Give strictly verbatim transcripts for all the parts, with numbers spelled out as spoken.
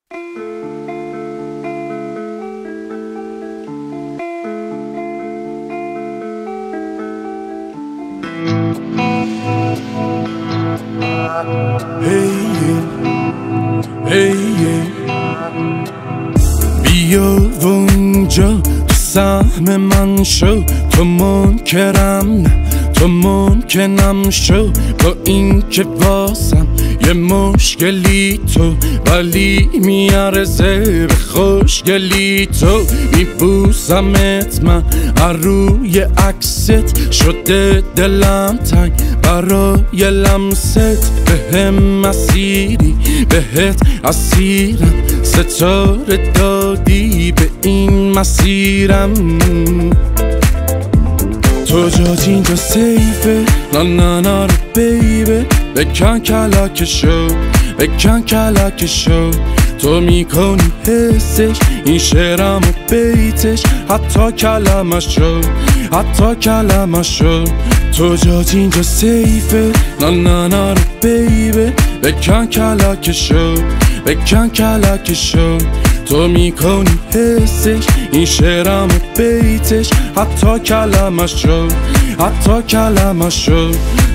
بیا و اونجا تو سهم من شو، تو منکرم نه تو ممکنم شو، با این که واسم یه مشکلی تو، ولی میارزه به خوشگلی تو. میبوسمت من روی عکست، شده دلم تنگ برای لمست. به هم مسیری بهت اسیرم، ستاره دادی به این مسیرم. تو جات اینجا سیفه، نه نه نه رو بیبه. بکن کلکشو بکن کلکشو، تو میکنی حسش این شعرم و بیتش، حتی کلمشو حتی کلمشو. تو جات اینجا سیفه، نه نه نه رو بیبه. بکن کلکشو بکن کلکشو، تو میکنی حسش این شعرم و بیتش، حتی کلمشو حتی کلمشو.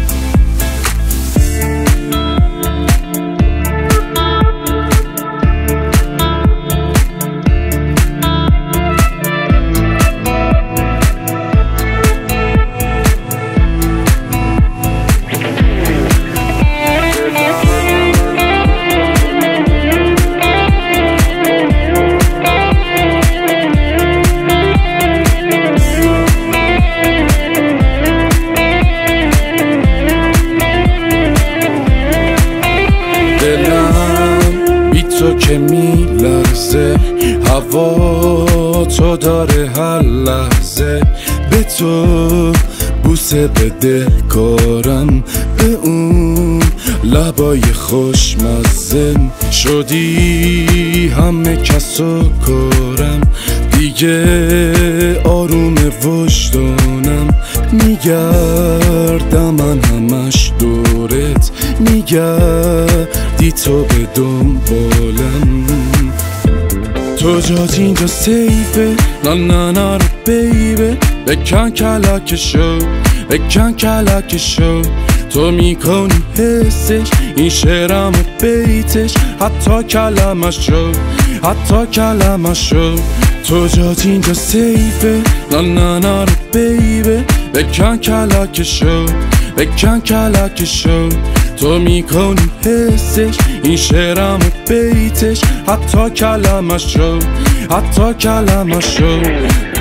تو که میلرزه، هوا تو داره هر لحظه. به تو بوسه بده کارم، به اون لبای خوشمزه. شدی همه کسو کارم، دیگه آروم وجدانم. میگردم من همش دورت، میگردی تو به دنبالم. تو جات اینجا سیفه، نه نه نه رو بیبه. بکن کلکشو بکن کلکشو، تو میکنی حسش این شعرم و بیتش، حتی کلمشو حتی کلمشو. تو جات اینجا سیفه، نه نه نه رو بیبه. بکن کلکشو بکن کلکشو، تو میکنی حسش این شعرم و بیتش، حتی کلمشو حتی کلمشو.